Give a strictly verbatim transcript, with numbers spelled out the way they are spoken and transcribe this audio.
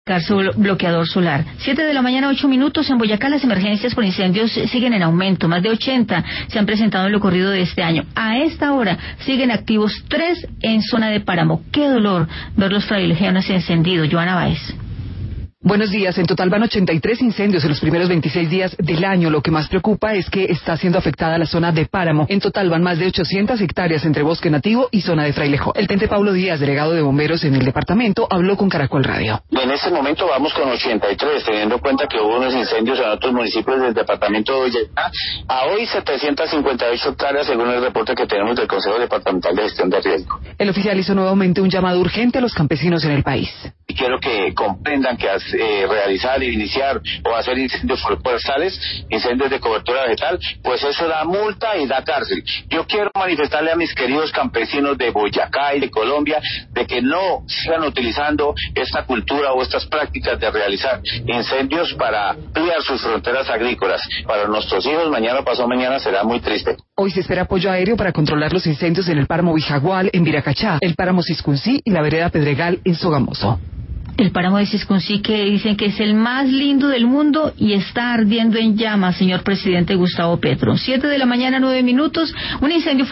Su bloqueador solar. Siete de la mañana, ocho minutos. En Boyacá las emergencias por incendios siguen en aumento. Más de ochenta se han presentado en lo corrido de este año. A esta hora siguen activos tres en zona de Páramo. Qué dolor ver los frailejones encendidos. Joana Báez. Buenos días. En total van ochenta y tres incendios en los primeros veintiséis días del año. Lo que más preocupa es que está siendo afectada la zona de Páramo. En total van más de ochocientas hectáreas entre bosque nativo y zona de Frailejo. El teniente Pablo Díaz, delegado de bomberos en el departamento, habló con Caracol Radio. En este momento vamos con ochenta y tres, teniendo en cuenta que hubo unos incendios en otros municipios del departamento de Boyacá. A hoy setecientas cincuenta y ocho hectáreas, según el reporte que tenemos del Consejo Departamental de Gestión de Riesgo. El oficial hizo nuevamente un llamado urgente a los campesinos en el país. Y quiero que comprendan que eh, realizar, iniciar o hacer incendios forestales, incendios de cobertura vegetal, pues eso da multa y da cárcel. Yo quiero manifestarle a mis queridos campesinos de Boyacá y de Colombia de que no sigan utilizando esta cultura o estas prácticas de realizar incendios para ampliar sus fronteras agrícolas. Para nuestros hijos, mañana pasado mañana será muy triste. Hoy se espera apoyo aéreo para controlar los incendios en el páramo Bijagual, en Viracachá, el páramo Ciscuncí y la vereda Pedregal, en Sogamoso. El páramo de Ciscuncí, que dicen que es el más lindo del mundo y está ardiendo en llamas, señor presidente Gustavo Petro. Siete de la mañana, nueve minutos, un incendio